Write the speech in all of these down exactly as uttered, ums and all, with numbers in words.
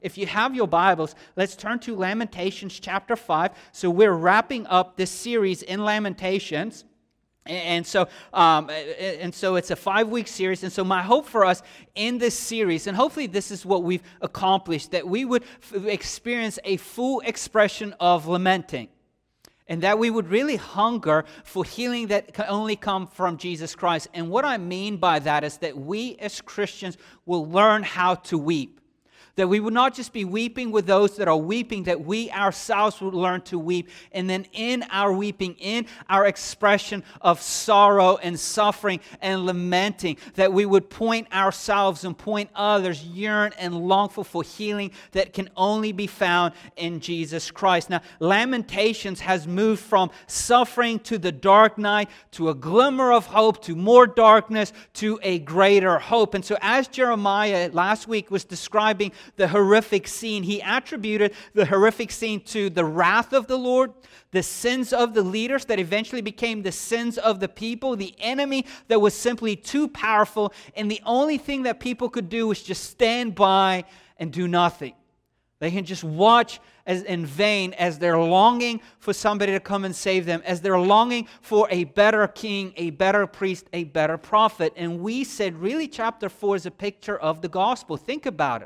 If you have your Bibles, let's turn to Lamentations chapter five. So we're wrapping up this series in Lamentations. And so, um, and so it's a five-week series. And so my hope for us in this series, and hopefully this is what we've accomplished, that we would f- experience a full expression of lamenting. And that we would really hunger for healing that can only come from Jesus Christ. And what I mean by that is that we as Christians will learn how to weep. That we would not just be weeping with those that are weeping, that we ourselves would learn to weep. And then in our weeping, in our expression of sorrow and suffering and lamenting, that we would point ourselves and point others, yearn and long for, for healing that can only be found in Jesus Christ. Now, Lamentations has moved from suffering to the dark night, to a glimmer of hope, to more darkness, to a greater hope. And so as Jeremiah last week was describing the horrific scene, he attributed the horrific scene to the wrath of the Lord, the sins of the leaders that eventually became the sins of the people, the enemy that was simply too powerful, and the only thing that people could do was just stand by and do nothing. They can just watch as in vain as they're longing for somebody to come and save them, as they're longing for a better king, a better priest, a better prophet. And we said really chapter four is a picture of the gospel. Think about it.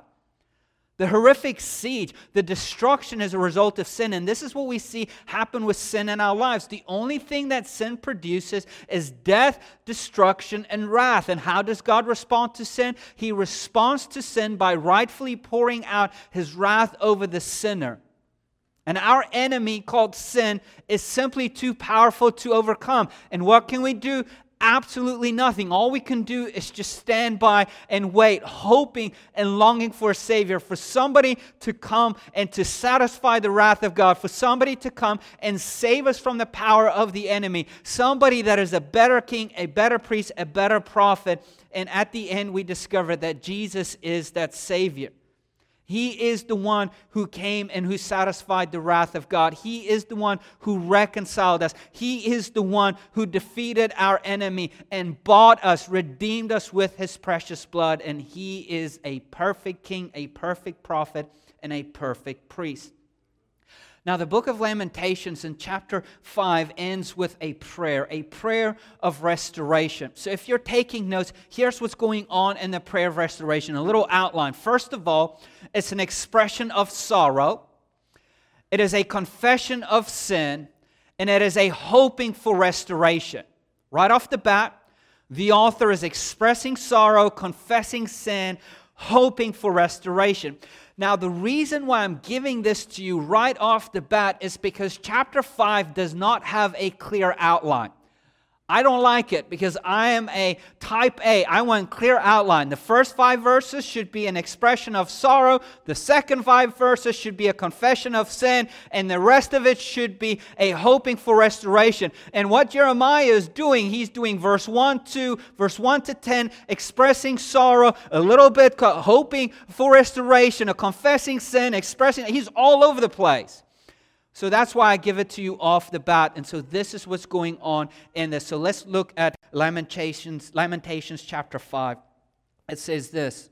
The horrific siege, the destruction as a result of sin. And this is what we see happen with sin in our lives. The only thing that sin produces is death, destruction, and wrath. And how does God respond to sin? He responds to sin by rightfully pouring out His wrath over the sinner. And our enemy called sin is simply too powerful to overcome. And what can we do? Absolutely nothing. All we can do is just stand by and wait, hoping and longing for a Savior, for somebody to come and to satisfy the wrath of God, for somebody to come and save us from the power of the enemy, somebody that is a better king, a better priest, a better prophet. And at the end, we discover that Jesus is that Savior. He is the one who came and who satisfied the wrath of God. He is the one who reconciled us. He is the one who defeated our enemy and bought us, redeemed us with His precious blood. And He is a perfect king, a perfect prophet, and a perfect priest. Now, the book of Lamentations in chapter five ends with a prayer, a prayer of restoration. So if you're taking notes, here's what's going on in the prayer of restoration, a little outline. First of all, it's an expression of sorrow. It is a confession of sin, and it is a hoping for restoration. Right off the bat, the author is expressing sorrow, confessing sin, hoping for restoration. Now, the reason why I'm giving this to you right off the bat is because chapter five does not have a clear outline. I don't like it because I am a type A. I want clear outline. The first five verses should be an expression of sorrow. The second five verses should be a confession of sin. And the rest of it should be a hoping for restoration. And what Jeremiah is doing, he's doing verse one, two, verse one to ten, expressing sorrow, a little bit hoping for restoration, a confessing sin, expressing, he's all over the place. So that's why I give it to you off the bat. And so this is what's going on in this. So let's look at Lamentations, Lamentations chapter five. It says this: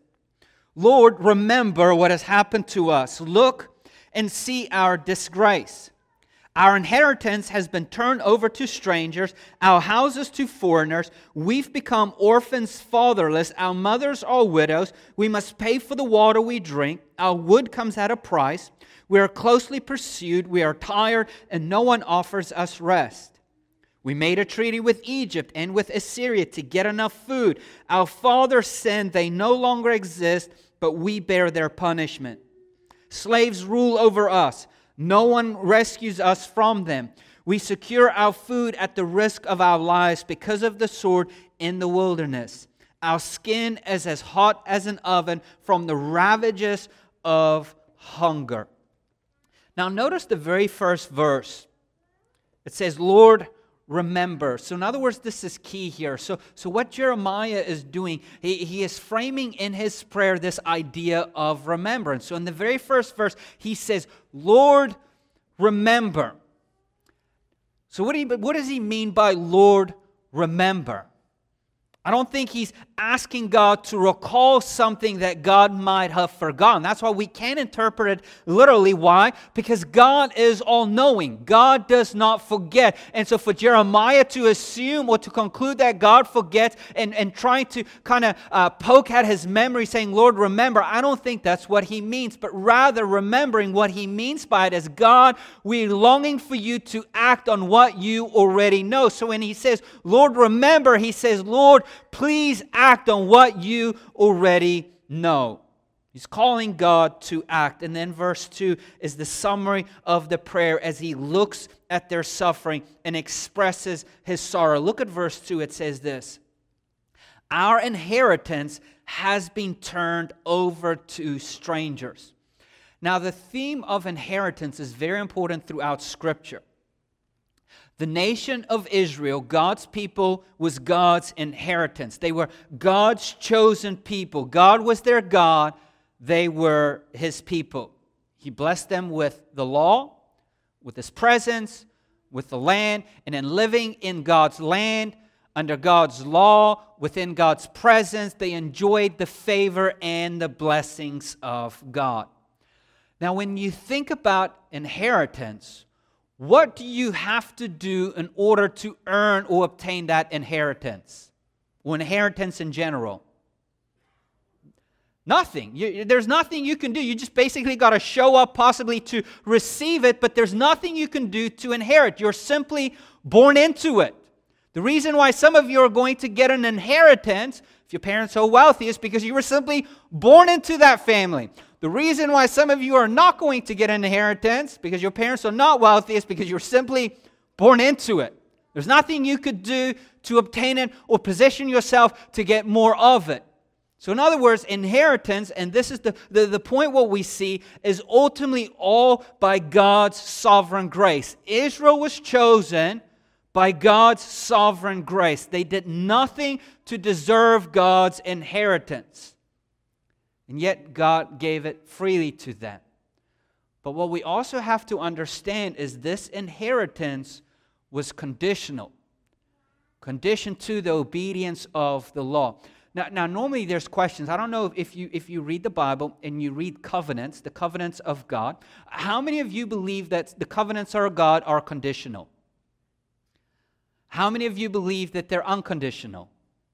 Lord, remember what has happened to us. Look and see our disgrace. Our inheritance has been turned over to strangers, our houses to foreigners. We've become orphans, fatherless. Our mothers are widows. We must pay for the water we drink. Our wood comes at a price. We are closely pursued, we are tired, and no one offers us rest. We made a treaty with Egypt and with Assyria to get enough food. Our fathers sinned, they no longer exist, but we bear their punishment. Slaves rule over us. No one rescues us from them. We secure our food at the risk of our lives because of the sword in the wilderness. Our skin is as hot as an oven from the ravages of hunger. Now notice the very first verse. It says, Lord, remember. So in other words, this is key here. So, so what Jeremiah is doing, he, he is framing in his prayer this idea of remembrance. So in the very first verse, he says, Lord, remember. So what, do you, what does he mean by Lord, remember? I don't think he's asking God to recall something that God might have forgotten. That's why we can't interpret it literally. Why? Because God is all-knowing. God does not forget. And so for Jeremiah to assume or to conclude that God forgets and, and trying to kind of uh, poke at his memory saying, Lord, remember, I don't think that's what he means. But rather remembering what he means by it as God, we're longing for you to act on what you already know. So when he says, Lord, remember, he says, Lord, please act on what you already know. He's calling God to act. And then verse two is the summary of the prayer as he looks at their suffering and expresses his sorrow. Look at verse two. It says this: our inheritance has been turned over to strangers. Now, the theme of inheritance is very important throughout Scripture. The nation of Israel, God's people, was God's inheritance. They were God's chosen people. God was their God. They were His people. He blessed them with the law, with His presence, with the land, and in living in God's land, under God's law, within God's presence, they enjoyed the favor and the blessings of God. Now, when you think about inheritance, what do you have to do in order to earn or obtain that inheritance? Or inheritance in general? Nothing. You, there's nothing you can do. You just basically got to show up possibly to receive it, but there's nothing you can do to inherit. You're simply born into it. The reason why some of you are going to get an inheritance, if your parents are wealthy, is because you were simply born into that family. The reason why some of you are not going to get an inheritance because your parents are not wealthy is because you're simply born into it. There's nothing you could do to obtain it or position yourself to get more of it. So in other words, inheritance, and this is the, the, the point what we see, is ultimately all by God's sovereign grace. Israel was chosen by God's sovereign grace. They did nothing to deserve God's inheritance. And yet God gave it freely to them. But what we also have to understand is this inheritance was conditional. Conditioned to the obedience of the law. Now, now normally there's questions. I don't know if you, if you read the Bible and you read covenants, the covenants of God, how many of you believe that the covenants of God are conditional? How many of you believe that they're unconditional?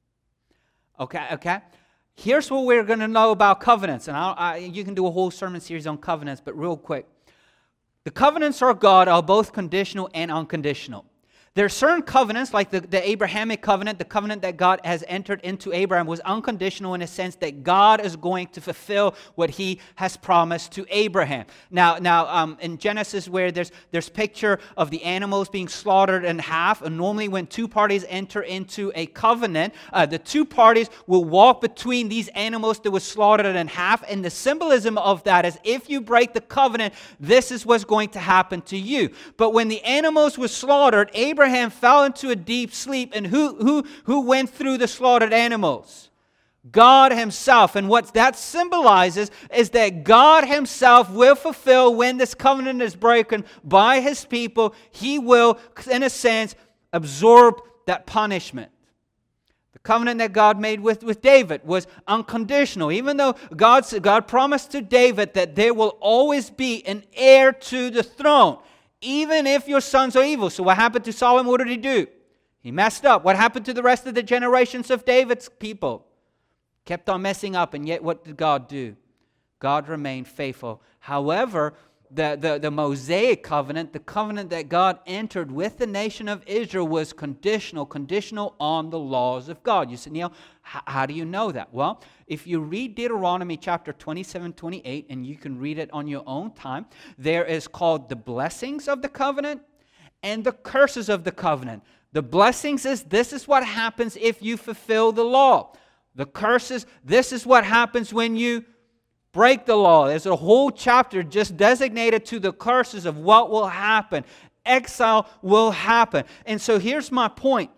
Okay, okay. Here's what we're going to know about covenants. And I, I, you can do a whole sermon series on covenants, but real quick. The covenants of God are both conditional and unconditional. There are certain covenants, like the, the Abrahamic covenant, the covenant that God has entered into Abraham was unconditional in a sense that God is going to fulfill what He has promised to Abraham. Now, now um, in Genesis, where there's there's picture of the animals being slaughtered in half, and normally when two parties enter into a covenant, uh, the two parties will walk between these animals that were slaughtered in half, and the symbolism of that is if you break the covenant, this is what's going to happen to you. But when the animals were slaughtered, Abraham Abraham fell into a deep sleep, and who, who, who went through the slaughtered animals? God Himself. And what that symbolizes is that God Himself will fulfill when this covenant is broken by His people. He will, in a sense, absorb that punishment. The covenant that God made with, with David was unconditional. Even though God's, God promised to David that there will always be an heir to the throne, even if your sons are evil. So what happened to Solomon? What did he do? He messed up. What happened to the rest of the generations of David's people? Kept on messing up, and yet what did God do? God remained faithful. However, the, the, the Mosaic covenant, the covenant that God entered with the nation of Israel, was conditional, conditional on the laws of God. You say, Neil, h- how do you know that? Well, if you read Deuteronomy chapter twenty-seven, twenty-eight, and you can read it on your own time, there is called the blessings of the covenant and the curses of the covenant. The blessings is, this is what happens if you fulfill the law. The curses, this is what happens when you break the law. There's a whole chapter just designated to the curses of what will happen. Exile will happen. And so here's my point.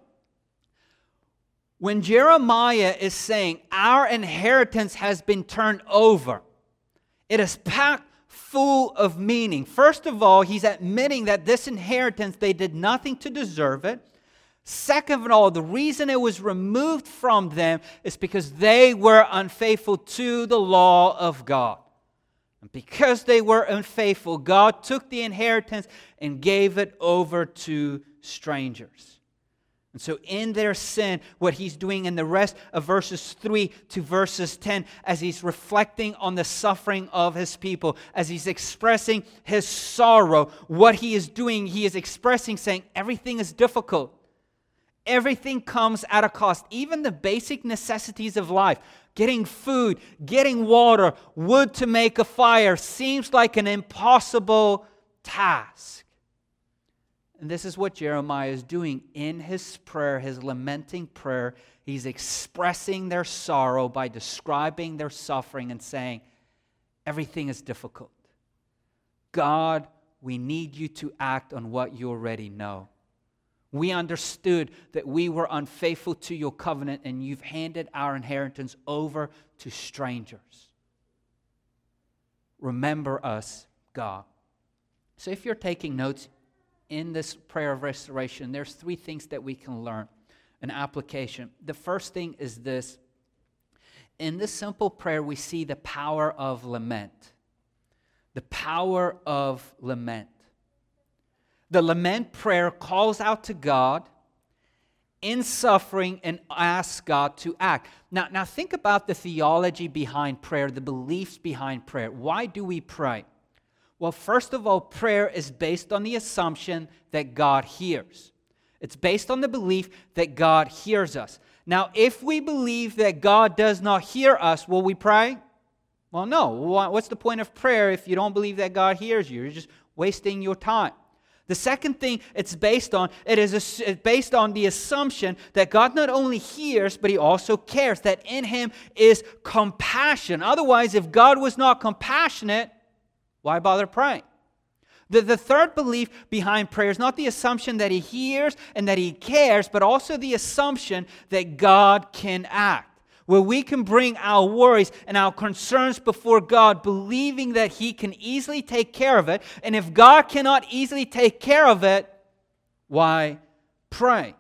When Jeremiah is saying our inheritance has been turned over, it is packed full of meaning. First of all, he's admitting that this inheritance, they did nothing to deserve it. Second of all, the reason it was removed from them is because they were unfaithful to the law of God. And because they were unfaithful, God took the inheritance and gave it over to strangers. And so in their sin, what he's doing in the rest of verses three to verses ten, as he's reflecting on the suffering of his people, as he's expressing his sorrow, what he is doing, he is expressing, saying, everything is difficult. Everything comes at a cost. Even the basic necessities of life, getting food, getting water, wood to make a fire, seems like an impossible task. And this is what Jeremiah is doing in his prayer, his lamenting prayer. He's expressing their sorrow by describing their suffering and saying, everything is difficult. God, we need you to act on what you already know. We understood that we were unfaithful to your covenant, and you've handed our inheritance over to strangers. Remember us, God. So if you're taking notes in this prayer of restoration, there's three things that we can learn, an application. The first thing is this. In this simple prayer, we see the power of lament. The power of lament. The lament prayer calls out to God in suffering and asks God to act. Now, now think about the theology behind prayer, the beliefs behind prayer. Why do we pray? Well, first of all, prayer is based on the assumption that God hears. It's based on the belief that God hears us. Now, if we believe that God does not hear us, will we pray? Well, no. What's the point of prayer if you don't believe that God hears you? You're just wasting your time. The second thing it's based on, it is based on the assumption that God not only hears, but He also cares, that in Him is compassion. Otherwise, if God was not compassionate, why bother praying? The, the third belief behind prayer is not the assumption that He hears and that He cares, but also the assumption that God can act. Where we can bring our worries and our concerns before God, believing that He can easily take care of it. And if God cannot easily take care of it, why pray?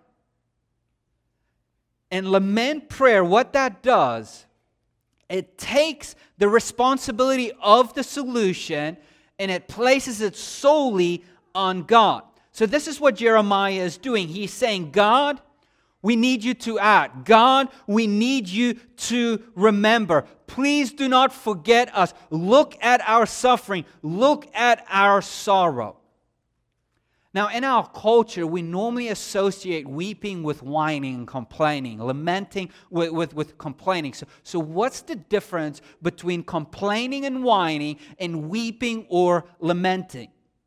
And lament prayer, what that does, it takes the responsibility of the solution and it places it solely on God. So this is what Jeremiah is doing. He's saying, God, we need you to act. God, we need you to remember. Please do not forget us. Look at our suffering. Look at our sorrow. Now, in our culture, we normally associate weeping with whining and complaining, lamenting with, with, with complaining. So, so what's the difference between complaining and whining and weeping or lamenting?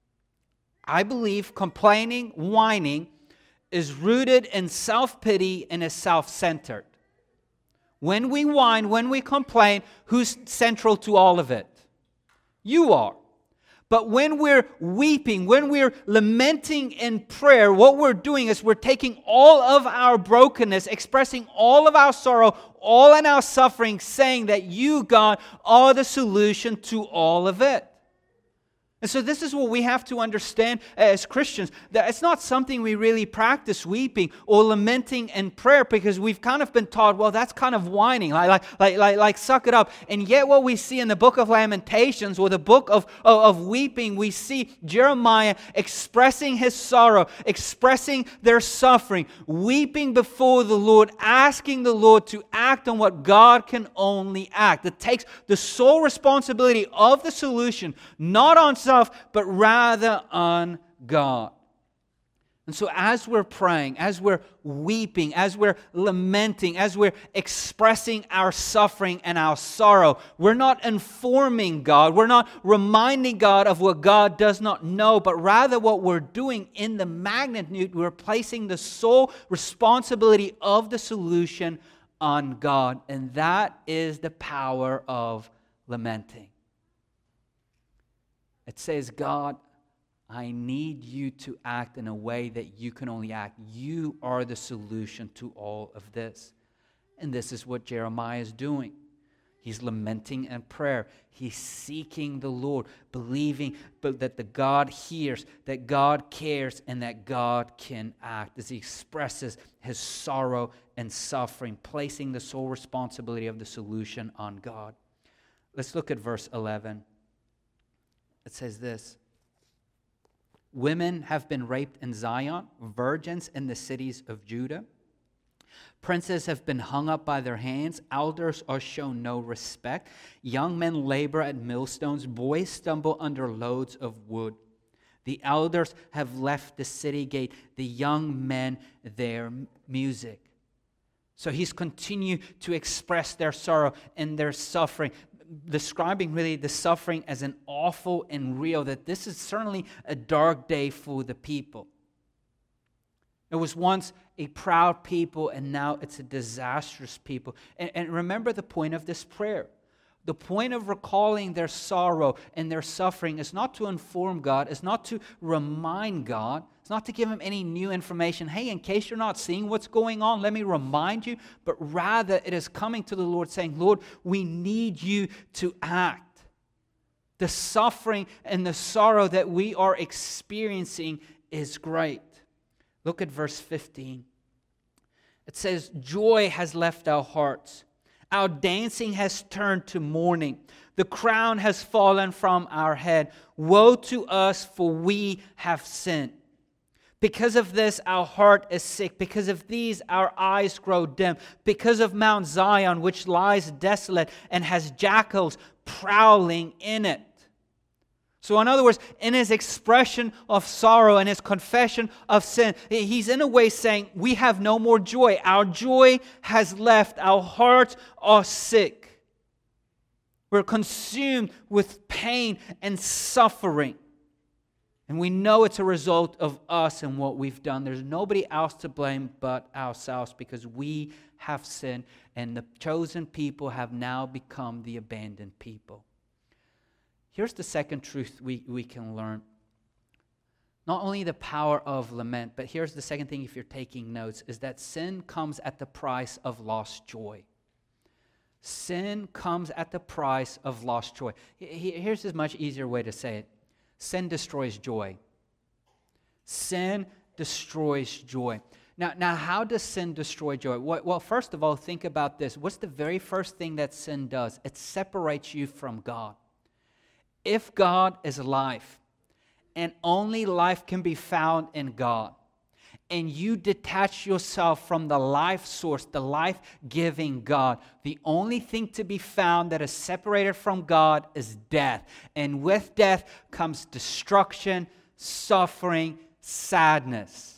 I believe complaining, whining, is rooted in self-pity and is self-centered. When we whine, when we complain, who's central to all of it? You are. But when we're weeping, when we're lamenting in prayer, what we're doing is we're taking all of our brokenness, expressing all of our sorrow, all in our suffering, saying that you, God, are the solution to all of it. And so this is what we have to understand as Christians, that it's not something we really practice, weeping or lamenting in prayer, because we've kind of been taught, well, that's kind of whining, like, like, like, like, like suck it up. And yet what we see in the book of Lamentations, or the book of, of, of weeping, we see Jeremiah expressing his sorrow, expressing their suffering, weeping before the Lord, asking the Lord to act on what God can only act. It takes the sole responsibility of the solution, not on self, but rather on God. And so as we're praying, as we're weeping, as we're lamenting, as we're expressing our suffering and our sorrow, we're not informing God, we're not reminding God of what God does not know, but rather what we're doing in the magnitude, we're placing the sole responsibility of the solution on God. And that is the power of lamenting. It says, God, I need you to act in a way that you can only act. You are the solution to all of this. And this is what Jeremiah is doing. He's lamenting in prayer. He's seeking the Lord, believing but that the God hears, that God cares, and that God can act as he expresses his sorrow and suffering, placing the sole responsibility of the solution on God. Let's look at verse eleven. It says this: women have been raped in Zion, virgins in the cities of Judah. Princes have been hung up by their hands. Elders are shown no respect. Young men labor at millstones. Boys stumble under loads of wood. The elders have left the city gate. The young men their music. So he's continued to express their sorrow and their suffering, describing really the suffering as an awful and real, that this is certainly a dark day for the people. It was once a proud people, and now it's a disastrous people. And, and remember the point of this prayer. The point of recalling their sorrow and their suffering is not to inform God, is not to remind God, it's not to give him any new information. Hey, in case you're not seeing what's going on, let me remind you. But rather, it is coming to the Lord saying, Lord, we need you to act. The suffering and the sorrow that we are experiencing is great. Look at verse fifteen. It says, joy has left our hearts. Our dancing has turned to mourning. The crown has fallen from our head. Woe to us, for we have sinned. Because of this, our heart is sick. Because of these, our eyes grow dim. Because of Mount Zion, which lies desolate and has jackals prowling in it. So in other words, in his expression of sorrow and his confession of sin, he's in a way saying, we have no more joy. Our joy has left. Our hearts are sick. We're consumed with pain and suffering. And we know it's a result of us and what we've done. There's nobody else to blame but ourselves, because we have sinned, and the chosen people have now become the abandoned people. Here's the second truth we, we can learn. Not only the power of lament, but here's the second thing if you're taking notes, is that sin comes at the price of lost joy. Sin comes at the price of lost joy. Here's a much easier way to say it. Sin destroys joy. Sin destroys joy. Now, now how does sin destroy joy? Well, first of all, think about this. What's the very first thing that sin does? It separates you from God. If God is life, and only life can be found in God, and you detach yourself from the life source, the life-giving God, the only thing to be found that is separated from God is death. And with death comes destruction, suffering, sadness.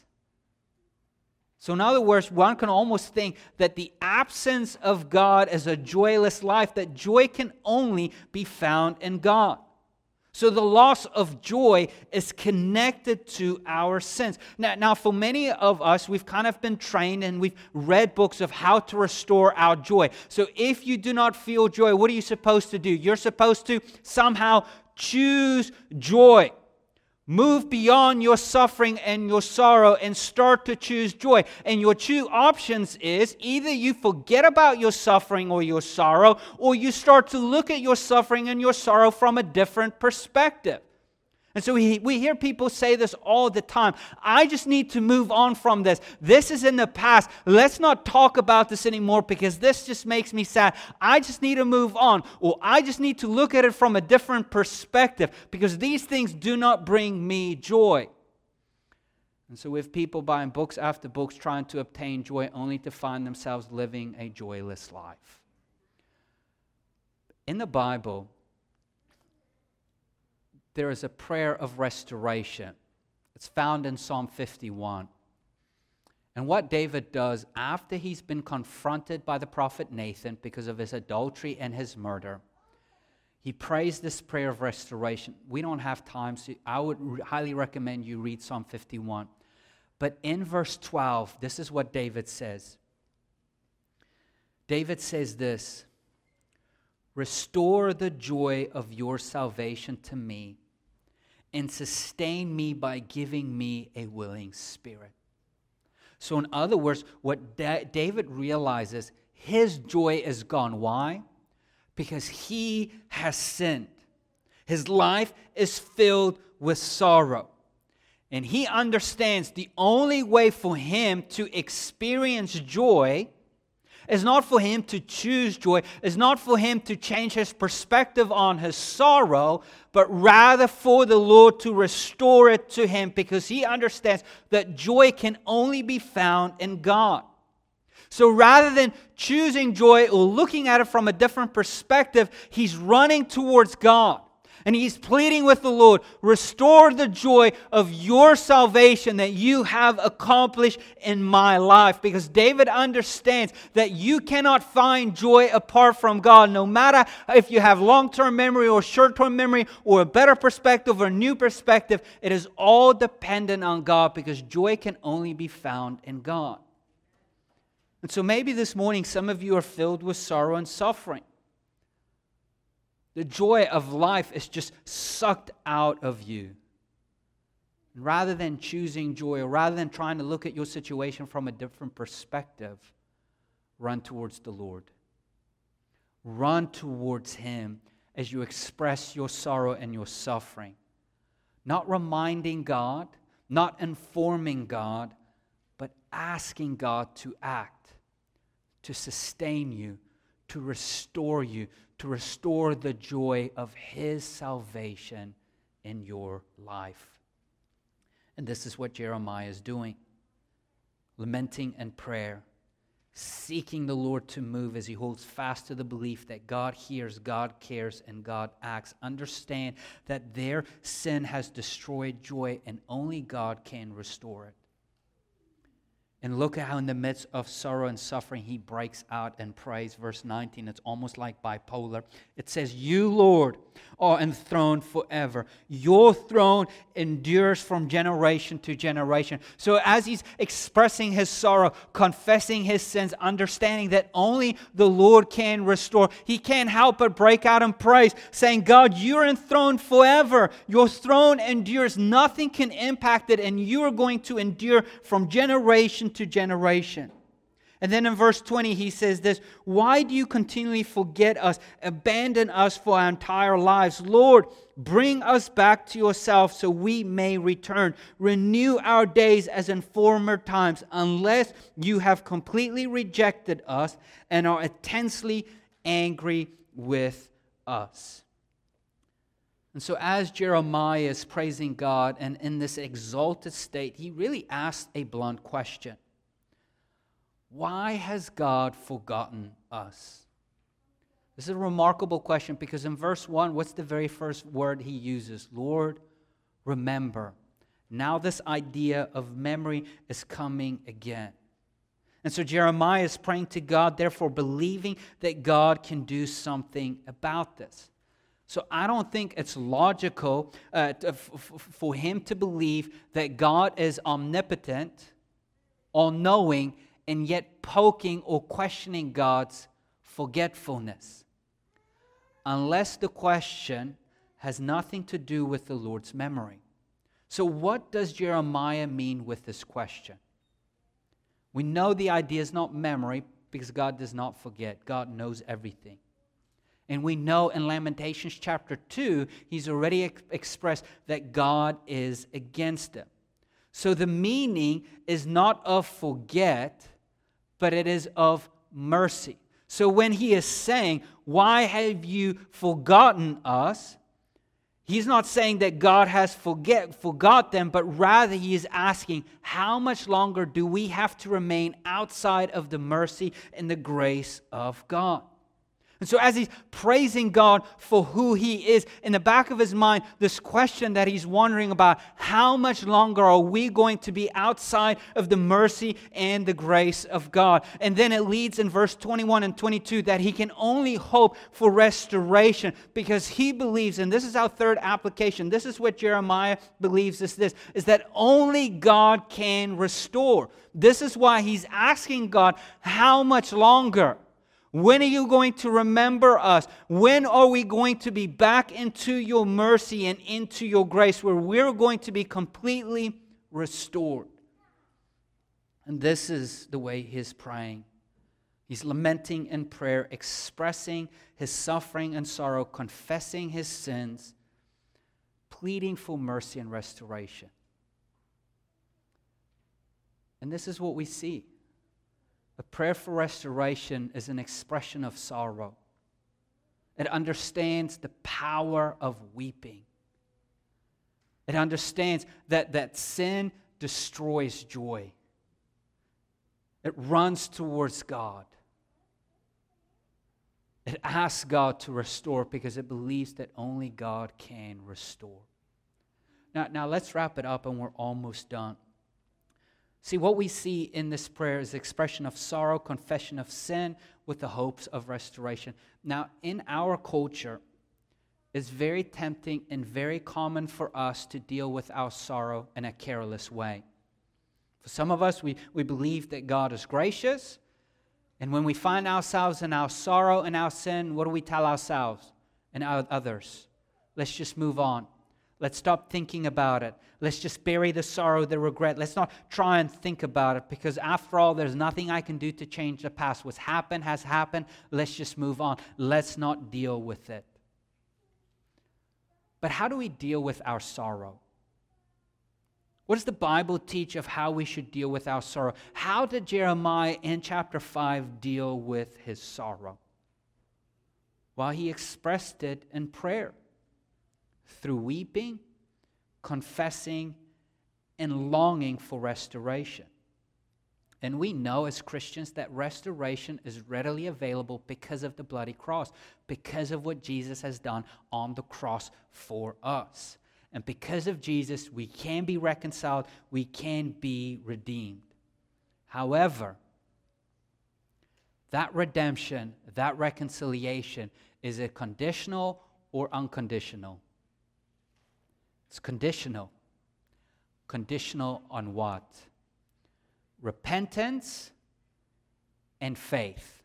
So in other words, one can almost think that the absence of God is a joyless life, that joy can only be found in God. So the loss of joy is connected to our sins. Now, now, for many of us, we've kind of been trained and we've read books of how to restore our joy. So if you do not feel joy, what are you supposed to do? You're supposed to somehow choose joy. Move beyond your suffering and your sorrow and start to choose joy. And your two options is either you forget about your suffering or your sorrow, or you start to look at your suffering and your sorrow from a different perspective. And so we, we hear people say this all the time. I just need to move on from this. This is in the past. Let's not talk about this anymore because this just makes me sad. I just need to move on. Or I just need to look at it from a different perspective because these things do not bring me joy. And so we have people buying books after books trying to obtain joy only to find themselves living a joyless life. In the Bible, there is a prayer of restoration. It's found in Psalm fifty-one. And what David does after he's been confronted by the prophet Nathan because of his adultery and his murder, he prays this prayer of restoration. We don't have time, so I would highly recommend you read Psalm fifty-one. But in verse twelve, this is what David says. David says this: restore the joy of your salvation to me, and sustain me by giving me a willing spirit. So in other words, what da- David realizes, his joy is gone. Why? because he has sinned. His life is filled with sorrow. And he understands the only way for him to experience joy is not for him to choose joy, is not for him to change his perspective on his sorrow, but rather for the Lord to restore it to him, because he understands that joy can only be found in God. So rather than choosing joy or looking at it from a different perspective, he's running towards God. And he's pleading with the Lord, restore the joy of your salvation that you have accomplished in my life. Because David understands that you cannot find joy apart from God. No matter if you have long-term memory or short-term memory or a better perspective or a new perspective, it is all dependent on God, because joy can only be found in God. And so maybe this morning some of you are filled with sorrow and suffering. The joy of life is just sucked out of you. And rather than choosing joy, or rather than trying to look at your situation from a different perspective, run towards the Lord. Run towards Him as you express your sorrow and your suffering. Not reminding God, not informing God, but asking God to act, to sustain you, to restore you, to restore the joy of His salvation in your life. And this is what Jeremiah is doing. Lamenting and prayer, seeking the Lord to move as he holds fast to the belief that God hears, God cares, and God acts. Understand that their sin has destroyed joy, and only God can restore it. And look at how in the midst of sorrow and suffering, he breaks out and prays. Verse nineteen, it's almost like bipolar. It says, you, Lord, are enthroned forever. Your throne endures from generation to generation. So as he's expressing his sorrow, confessing his sins, understanding that only the Lord can restore, he can't help but break out in praise, saying, God, you're enthroned forever. Your throne endures. Nothing can impact it, and you are going to endure from generation to generation. And then in verse twenty, he says this, why do you continually forget us, abandon us for our entire lives? Lord, bring us back to yourself so we may return. Renew our days as in former times, unless you have completely rejected us and are intensely angry with us. And so as Jeremiah is praising God and in this exalted state, he really asks a blunt question. Why has God forgotten us? This is a remarkable question, because in verse one, what's the very first word he uses? Lord, remember. Now this idea of memory is coming again. And so Jeremiah is praying to God, therefore believing that God can do something about this. So I don't think it's logical uh, to, f- f- for him to believe that God is omnipotent, all-knowing, and yet poking or questioning God's forgetfulness. Unless the question has nothing to do with the Lord's memory. So what does Jeremiah mean with this question? We know the idea is not memory, because God does not forget. God knows everything. And we know in Lamentations chapter two, he's already ex- expressed that God is against them. So the meaning is not of forget, but it is of mercy. So when he is saying, why have you forgotten us? He's not saying that God has forget, forgot them, but rather he is asking, how much longer do we have to remain outside of the mercy and the grace of God? And so as he's praising God for who He is, in the back of his mind, this question that he's wondering about, how much longer are we going to be outside of the mercy and the grace of God? And then it leads in verse twenty-one and twenty-two that he can only hope for restoration, because he believes, and this is our third application, this is what Jeremiah believes is this, is that only God can restore. This is why he's asking God, how much longer? When are you going to remember us? When are we going to be back into your mercy and into your grace, where we're going to be completely restored? And this is the way he's praying. He's lamenting in prayer, expressing his suffering and sorrow, confessing his sins, pleading for mercy and restoration. And this is what we see. A prayer for restoration is an expression of sorrow. It understands the power of weeping. It understands that, that sin destroys joy. It runs towards God. It asks God to restore because it believes that only God can restore. Now, now let's wrap it up, and we're almost done. See, what we see in this prayer is expression of sorrow, confession of sin, with the hopes of restoration. Now, in our culture, it's very tempting and very common for us to deal with our sorrow in a careless way. For some of us, we, we believe that God is gracious, and when we find ourselves in our sorrow and our sin, what do we tell ourselves and our others? Let's just move on. Let's stop thinking about it. Let's just bury the sorrow, the regret. Let's not try and think about it, because after all, there's nothing I can do to change the past. What's happened has happened. Let's just move on. Let's not deal with it. But how do we deal with our sorrow? What does the Bible teach of how we should deal with our sorrow? How did Jeremiah in chapter five deal with his sorrow? Well, he expressed it in prayer, through weeping, confessing, and longing for restoration. And we know as Christians that restoration is readily available because of the bloody cross, because of what Jesus has done on the cross for us. And because of Jesus, we can be reconciled, we can be redeemed. However, that redemption, that reconciliation, is it conditional or unconditional? It's conditional. Conditional on what? Repentance and faith.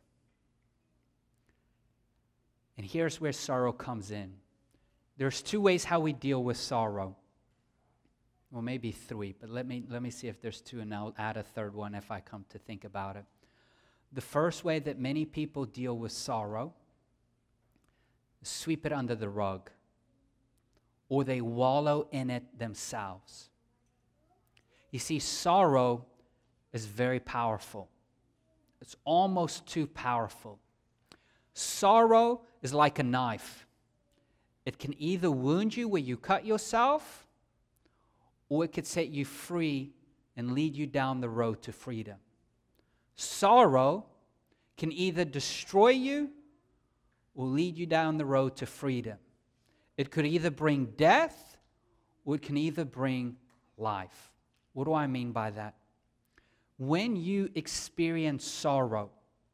And here's where sorrow comes in. There's two ways how we deal with sorrow. Well, maybe three, but let me, let me see if there's two, and I'll add a third one if I come to think about it. The first way that many people deal with sorrow is sweep it under the rug, or they wallow in it themselves. You see, sorrow is very powerful. It's almost too powerful. Sorrow is like a knife. It can either wound you where you cut yourself, or it could set you free and lead you down the road to freedom. Sorrow can either destroy you or lead you down the road to freedom. It could either bring death, or it can either bring life. What do I mean by that? When you experience sorrow,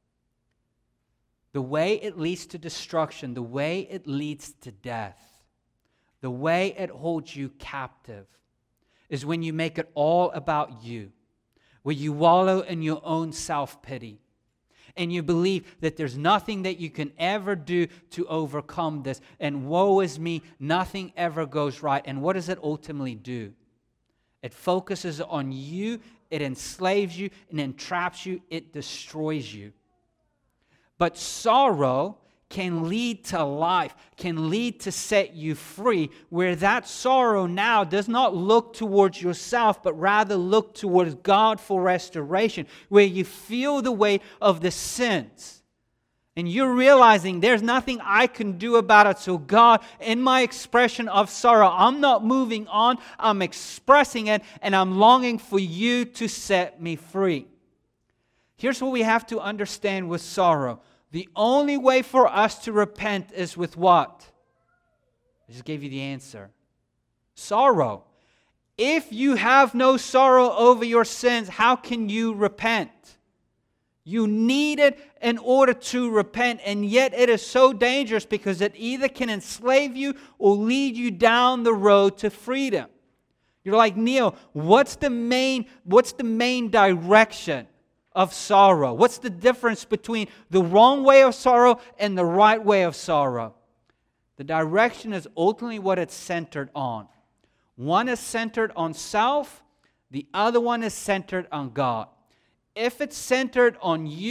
the way it leads to destruction, the way it leads to death, the way it holds you captive, is when you make it all about you, where you wallow in your own self-pity, and you believe that there's nothing that you can ever do to overcome this, and woe is me, nothing ever goes right. And what does it ultimately do? It focuses on you, it enslaves you, and entraps you, it destroys you. But sorrow can lead to life, can lead to set you free, where that sorrow now does not look towards yourself, but rather look towards God for restoration, where you feel the weight of the sins. And you're realizing there's nothing I can do about it. So God, in my expression of sorrow, I'm not moving on, I'm expressing it, and I'm longing for you to set me free. Here's what we have to understand with sorrow. The only way for us to repent is with what? I just gave you the answer. Sorrow. If you have no sorrow over your sins, how can you repent? You need it in order to repent, and yet it is so dangerous because it either can enslave you or lead you down the road to freedom. You're like, Neil, what's the main, what's the main direction of sorrow? What's the difference between the wrong way of sorrow and the right way of sorrow? The direction is ultimately what it's centered on. One is centered on self, the other one is centered on God. If it's centered on you,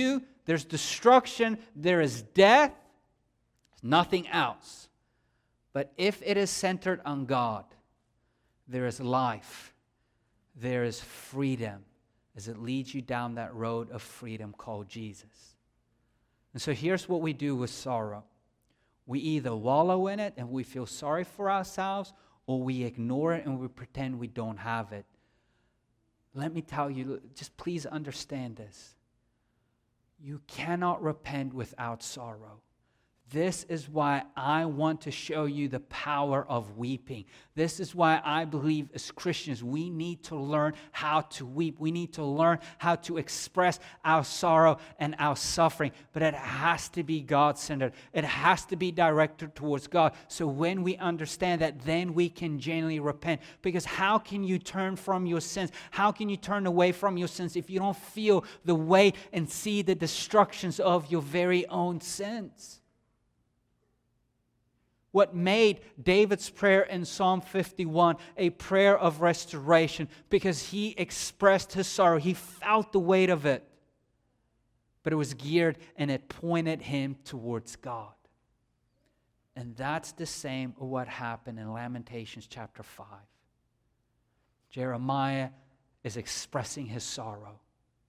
there's destruction, there is death, nothing else. But if it is centered on God, there is life, there is freedom, as it leads you down that road of freedom called Jesus. And so here's what we do with sorrow. We either wallow in it and we feel sorry for ourselves, or we ignore it and we pretend we don't have it. Let me tell you, just please understand this. You cannot repent without sorrow. This is why I want to show you the power of weeping. This is why I believe as Christians we need to learn how to weep. We need to learn how to express our sorrow and our suffering. But it has to be God-centered. It has to be directed towards God. So when we understand that, then we can genuinely repent. Because how can you turn from your sins? How can you turn away from your sins if you don't feel the weight and see the destructions of your very own sins? What made David's prayer in Psalm fifty-one a prayer of restoration, because he expressed his sorrow. He felt the weight of it. But it was geared and it pointed him towards God. And that's the same of what happened in Lamentations chapter five. Jeremiah is expressing his sorrow,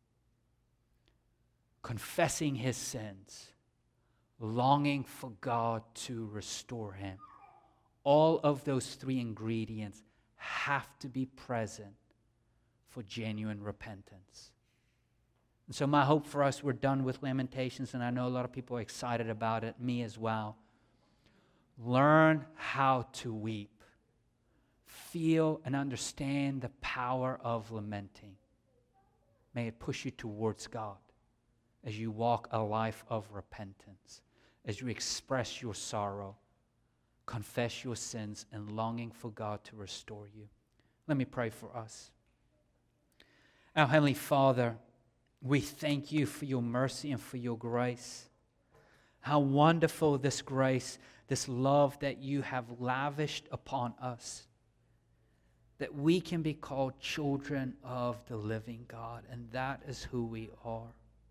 confessing his sins, longing for God to restore him. All of those three ingredients have to be present for genuine repentance. And so my hope for us, we're done with Lamentations, and I know a lot of people are excited about it, me as well. Learn how to weep. Feel and understand the power of lamenting. May it push you towards God as you walk a life of repentance, as you express your sorrow, confess your sins, and longing for God to restore you. Let me pray for us. Our Heavenly Father, we thank you for your mercy and for your grace. How wonderful this grace, this love that you have lavished upon us, that we can be called children of the living God, and that is who we are.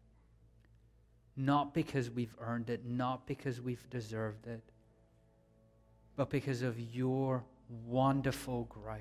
Not because we've earned it, not because we've deserved it, but because of your wonderful grace.